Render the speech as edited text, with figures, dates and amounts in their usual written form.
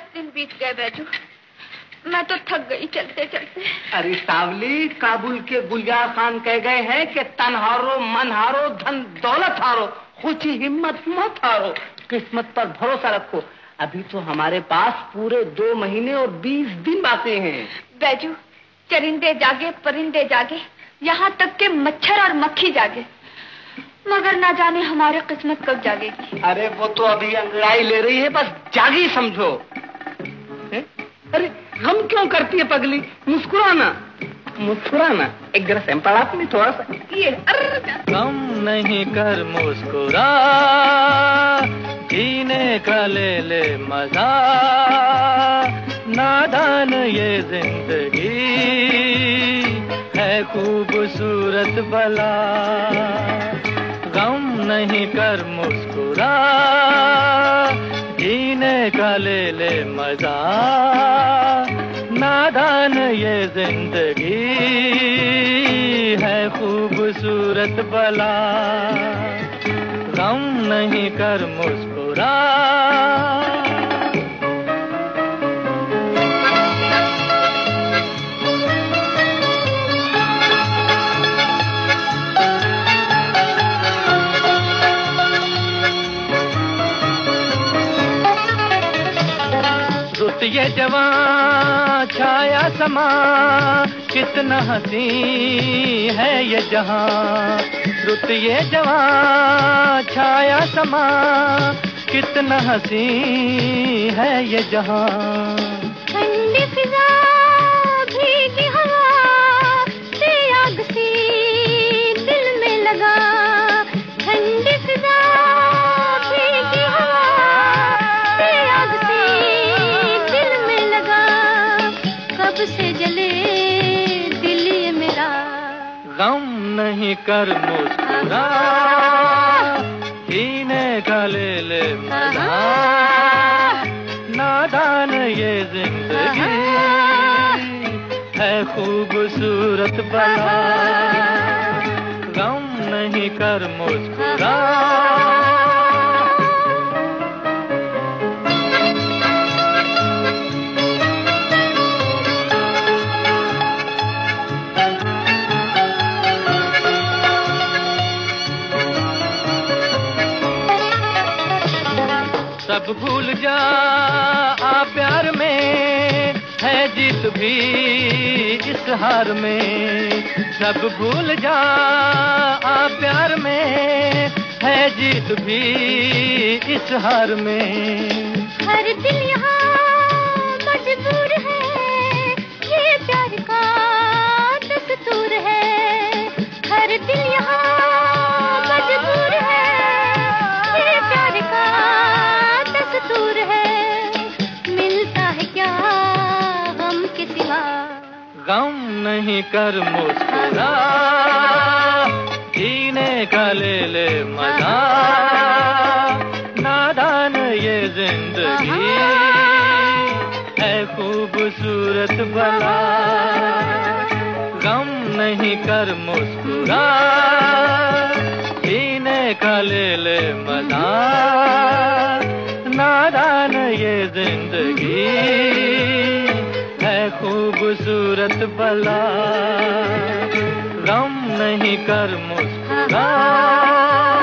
दिन बीत गए बैजू, मैं तो थक गई चलते चलते। अरे सावली, काबुल के गुलजार खान कह गए हैं कि तन हारो, मन हारो, धन दौलत हारो, खुद ही हिम्मत मत हारो, किस्मत पर भरोसा रखो। अभी तो हमारे पास पूरे 2 महीने और 20 दिन बाकी हैं। बैजू, चरिंदे जागे, परिंदे जागे, यहाँ तक के मच्छर और मक्खी जागे, मगर ना जाने हमारी किस्मत कब जागेगी। अरे वो तो अभी अंगड़ाई ले रही है, बस जागी समझो। अरे गम क्यों करती है पगली? मुस्कुराना, मुस्कुराना। एक जरा सैंपल आपने थोड़ा सा ये। गम नहीं कर मुस्कुरा, जीने का ले ले मजा, नादान ये जिंदगी है खूबसूरत भला। गम नहीं कर मुस्कुरा, जीने का ले ले मजा, नादान ये जिंदगी है खूबसूरत भला। गम नहीं कर मुस्कुरा। रुत ये जवां छाया समा, कितना हसी है ये जहां। रुत ये जवां छाया समा, कितना हसी है ये जहां। ठंडी फिजा, भीगी हवा, से आग सी दिल में लगा। ठंडी फिजा, भीगी हवा, से आग सी दिल में लगा। कब से जले दिल ये मेरा। गम नहीं कर मुस्कुरा, जीने का ले ले मजा, नादान ये जिंदगी है खूबसूरत भला। गम नहीं कर मुस्कुरा। सब भूल जा आ प्यार में, है जीत भी इस हार में। सब भूल जा आ प्यार में, है जीत भी इस हार में। हर दिल यहाँ मजबूर है, ये प्यार का दस्तूर है। हर दिल यहाँ मजबूर है, ये प्यार का दस्तूर है। मिलता है क्या गम के सिवा। गम नहीं कर मुस्कुरा, जीने का ले ले मजा, नादान ये जिंदगी है खूबसूरत भला। गम नहीं कर मुस्कुरा, जीने का ले ले मजा, नादान ये जिंदगी है खूबसूरत भला। गम नहीं कर मुस्कुरा।